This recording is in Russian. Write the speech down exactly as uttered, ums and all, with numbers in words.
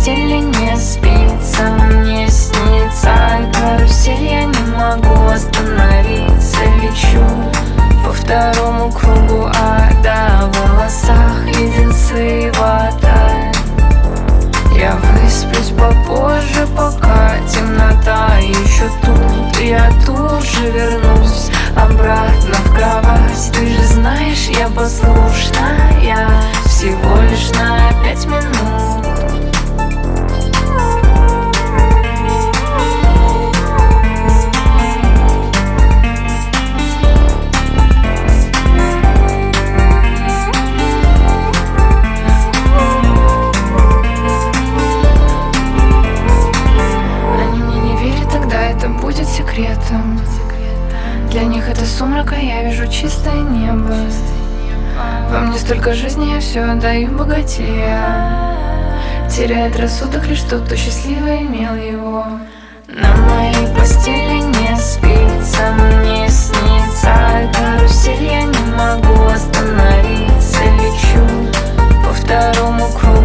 постели не спится, мне снится карусель, я не могу остановиться. Лечу по второму кругу ада, в волосах леденцы и вода. Я высплюсь попозже, пока темнота еще тут. Я тут же вернусь обратно в кровать. Ты же знаешь, я послушная, всего лишь на пять минут. Будет секретом. Для них это сумрак, а я вижу чистое небо. Во мне столько жизни, я все отдаю богатея. Теряет рассудок лишь тот, кто счастливо имел его. На моей постели не спится, мне снится карусель, я не могу остановиться. Лечу по второму кругу